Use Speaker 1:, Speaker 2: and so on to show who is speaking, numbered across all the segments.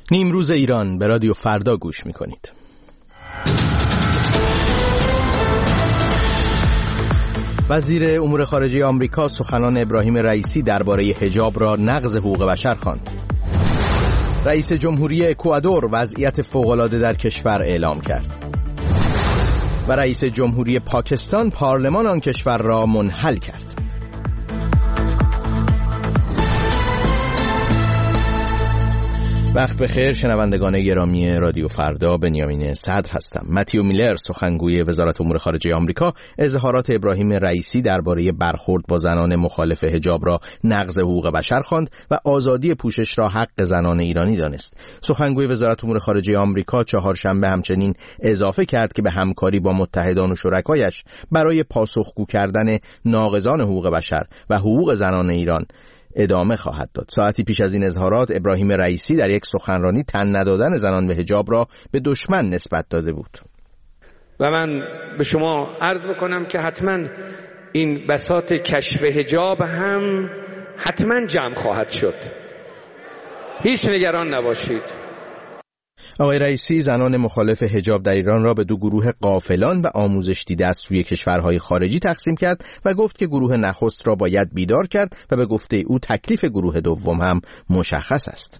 Speaker 1: نیمروز ایران به رادیو فردا گوش می‌کنید. وزیر امور خارجه آمریکا سخنان ابراهیم رئیسی درباره حجاب را نقض حقوق بشر خواند. رئیس جمهوری اکوادور وضعیت فوق‌العاده در کشور اعلام کرد. و رئیس جمهوری پاکستان پارلمان آن کشور را منحل کرد. وقت بخیر شنوندگان گرامی رادیو فردا، بنیامین صدر هستم. متیو میلر سخنگوی وزارت امور خارجه آمریکا اظهارات ابراهیم رئیسی درباره برخورد با زنان مخالف حجاب را نقض حقوق بشر خواند و آزادی پوشش را حق زنان ایرانی دانست. سخنگوی وزارت امور خارجه آمریکا چهارشنبه همچنین اضافه کرد که به همکاری با متحدان و شرکایش برای پاسخگو کردن ناقضان حقوق بشر و حقوق زنان ایران ادامه خواهد داد. ساعتی پیش از این اظهارات ابراهیم رئیسی در یک سخنرانی تن ندادن زنان به حجاب را به دشمن نسبت داده بود.
Speaker 2: و من به شما عرض بکنم که حتما این بساط کشف حجاب هم حتما جمع خواهد شد. هیچ نگران نباشید.
Speaker 1: آقای رئیسی زنان مخالف حجاب در ایران را به دو گروه غافلان و آموزش دیده از سوی کشورهای خارجی تقسیم کرد و گفت که گروه نخست را باید بیدار کرد و به گفته او تکلیف گروه دوم هم مشخص است.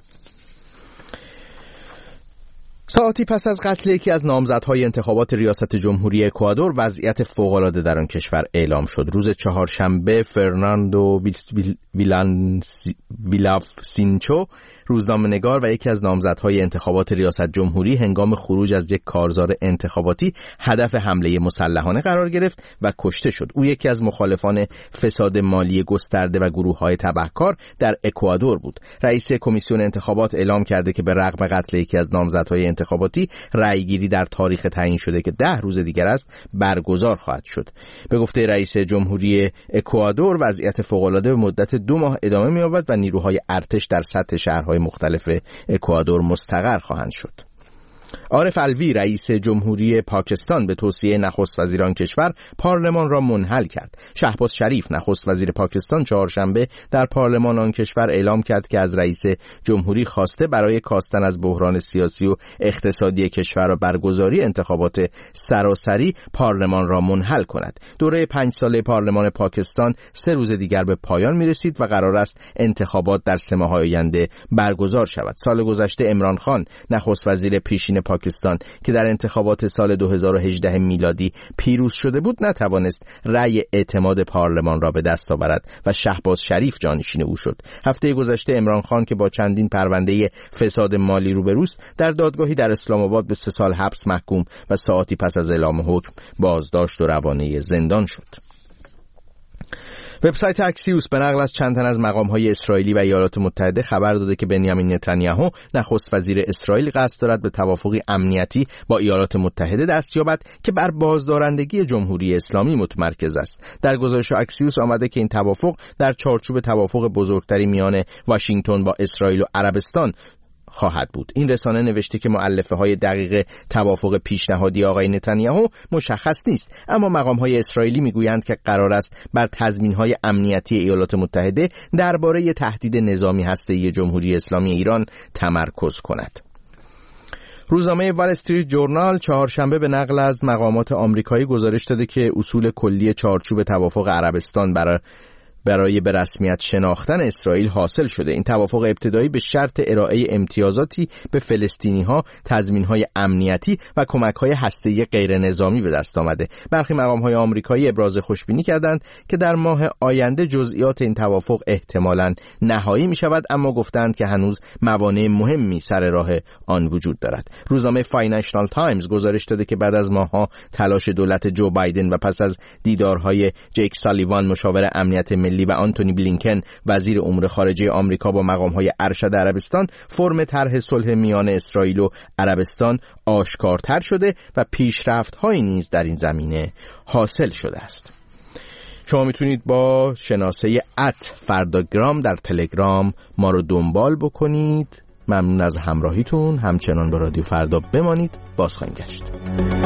Speaker 1: ساعتی پس از قتل یکی از نامزدهای انتخابات ریاست جمهوری اکوادور وضعیت فوق‌العاده در آن کشور اعلام شد. روز چهارشنبه فرناندو ویلافسینچو روزنامه‌نگار و یکی از نامزدهای انتخابات ریاست جمهوری هنگام خروج از یک کارزار انتخاباتی هدف حمله مسلحانه قرار گرفت و کشته شد. او یکی از مخالفان فساد مالی گسترده و گروه‌های تبهکار در اکوادور بود. رئیس کمیسیون انتخابات اعلام کرده که به رغم قتل یکی از نامزدهای انتخاباتی رأیگیری در تاریخ تعیین شده که 10 روز دیگر است برگزار خواهد شد. به گفته رئیس جمهوری اکوادور وضعیت فوق‌العاده به مدت 2 ماه ادامه می‌یابد و نیروهای ارتش در سطح شهرهای مختلف اکوادور مستقر خواهند شد. عارف علوی رئیس جمهوری پاکستان به توصیه نخست وزیر آن کشور پارلمان را منحل کرد. شهباز شریف نخست وزیر پاکستان چهارشنبه در پارلمان آن کشور اعلام کرد که از رئیس جمهوری خواسته برای کاستن از بحران سیاسی و اقتصادی کشور و برگزاری انتخابات سراسری پارلمان را منحل کند. دوره 5 ساله پارلمان پاکستان 3 روز دیگر به پایان می‌رسید و قرار است انتخابات در 3 ماه آینده برگزار شود. سال گذشته عمران خان نخست وزیر پیشین پاکستان که در انتخابات سال 2018 میلادی پیروز شده بود نتوانست رأی اعتماد پارلمان را به دست آورد و شهباز شریف جانشین او شد. هفته گذشته عمران خان که با چندین پرونده فساد مالی روبروست در دادگاهی در اسلام آباد به 3 سال حبس محکوم و ساعتی پس از اعلام حکم بازداشت و روانه زندان شد. وبسایت اکسیوس به نقل از چند تن از مقام‌های اسرائیلی و ایالات متحده خبر داده که بنیامین نتانیاهو نخست وزیر اسرائیل قصد دارد به توافقی امنیتی با ایالات متحده دست یابد که بر بازدارندگی جمهوری اسلامی متمرکز است. در گزارش اکسیوس آمده که این توافق در چارچوب توافق بزرگتری میان واشنگتن با اسرائیل و عربستان خواهد بود. این رسانه نوشته که مؤلفه‌های دقیق توافق پیشنهادی آقای نتانیاهو مشخص نیست، اما مقام‌های اسرائیلی میگویند که قرار است بر تضمین‌های امنیتی ایالات متحده درباره تهدید نظامی هسته‌ای جمهوری اسلامی ایران تمرکز کند. روزنامه وال استریت جورنال چهارشنبه به نقل از مقامات آمریکایی گزارش داده که اصول کلی چارچوب توافق عربستان برای به رسمیت شناختن اسرائیل حاصل شده. این توافق ابتدایی به شرط ارائه امتیازاتی به فلسطینی‌ها، تضمین‌های امنیتی و کمک‌های هسته‌ای غیر نظامی به دست آمده. برخی مقام‌های آمریکایی ابراز خوشبینی کردند که در ماه آینده جزئیات این توافق احتمالاً نهایی می‌شود، اما گفتند که هنوز موانع مهمی سر راه آن وجود دارد. روزنامه فاینانشال تایمز گزارش داده که بعد از ماه‌ها تلاش دولت جو بایدن و پس از دیدارهای جیک سالیوان مشاور امنیت ملی و آنتونی بلینکن وزیر امور خارجه آمریکا با مقام‌های ارشد عربستان، فرم طرح صلح میان اسرائیل و عربستان آشکارتر شده و پیشرفت‌هایی نیز در این زمینه حاصل شده است. شما میتونید با شناسه @فرداگرام در تلگرام ما رو دنبال بکنید. ممنون از همراهیتون. همچنان با رادیو فردا بمانید. باز خواهیم گشت.